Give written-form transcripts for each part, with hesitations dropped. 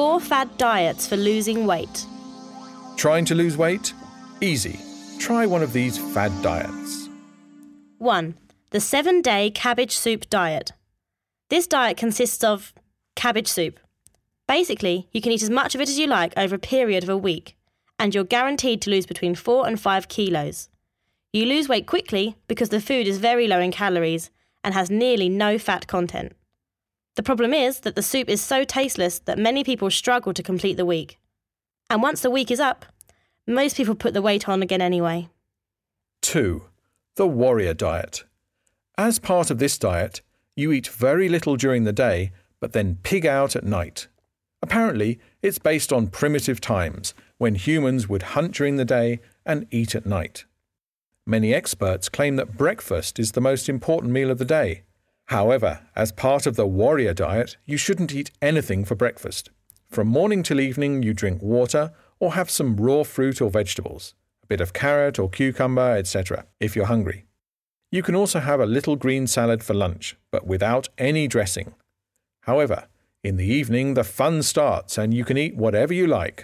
4 fad diets for losing weight. Trying to lose weight? Easy. Try one of these fad diets. 1. The 7-day cabbage soup diet. This diet consists of cabbage soup. Basically, you can eat as much of it as you like over a period of a week, and you're guaranteed to lose between 4 and 5 kilos. You lose weight quickly because the food is very low in calories and has nearly no fat content. The problem is that the soup is so tasteless that many people struggle to complete the week. And once the week is up, most people put the weight on again anyway. 2. The warrior diet. As part of this diet, you eat very little during the day, but then pig out at night. Apparently, it's based on primitive times, when humans would hunt during the day and eat at night. Many experts claim that breakfast is the most important meal of the day. However, as part of the warrior diet, you shouldn't eat anything for breakfast. From morning till evening, you drink water or have some raw fruit or vegetables, a bit of carrot or cucumber, etc., if you're hungry. You can also have a little green salad for lunch, but without any dressing. However, in the evening, the fun starts and you can eat whatever you like.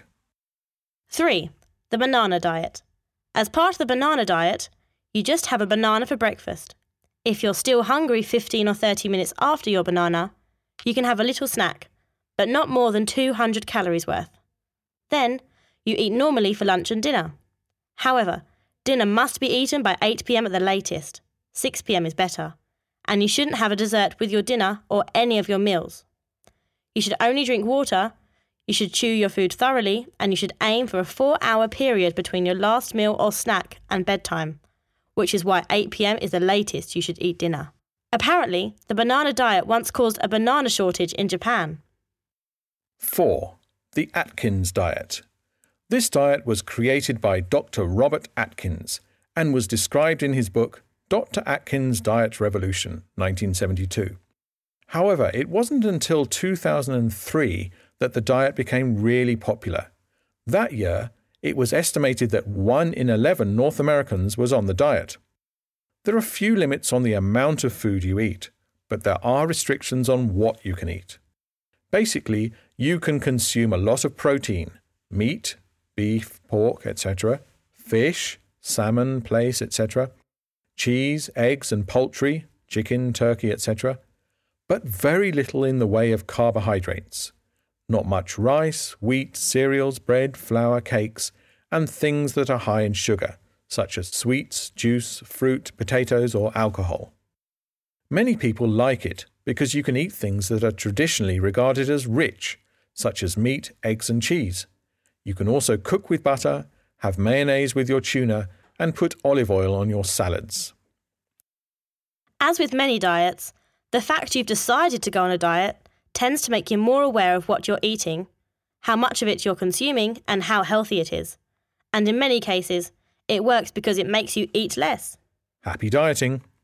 3. The banana diet. As part of the banana diet, you just have a banana for breakfast. If you're still hungry 15 or 30 minutes after your banana, you can have a little snack, but not more than 200 calories worth. Then, you eat normally for lunch and dinner. However, dinner must be eaten by 8 p.m. at the latest. 6 p.m. is better. And you shouldn't have a dessert with your dinner or any of your meals. You should only drink water, you should chew your food thoroughly, and you should aim for a 4-hour period between your last meal or snack and bedtime, which is why 8 p.m. is the latest you should eat dinner. Apparently, the banana diet once caused a banana shortage in Japan. 4. The Atkins diet. This diet was created by Dr. Robert Atkins and was described in his book Dr. Atkins' Diet Revolution, 1972. However, it wasn't until 2003 that the diet became really popular. That year, it was estimated that 1 in 11 North Americans was on the diet. There are few limits on the amount of food you eat, but there are restrictions on what you can eat. Basically, you can consume a lot of protein, meat, beef, pork, etc., fish, salmon, plaice, etc., cheese, eggs and poultry, chicken, turkey, etc., but very little in the way of carbohydrates. Not much rice, wheat, cereals, bread, flour, cakes, and things that are high in sugar, such as sweets, juice, fruit, potatoes, or alcohol. Many people like it because you can eat things that are traditionally regarded as rich, such as meat, eggs, and cheese. You can also cook with butter, have mayonnaise with your tuna, and put olive oil on your salads. As with many diets, the fact you've decided to go on a diet tends to make you more aware of what you're eating, how much of it you're consuming, and how healthy it is. And in many cases, it works because it makes you eat less. Happy dieting!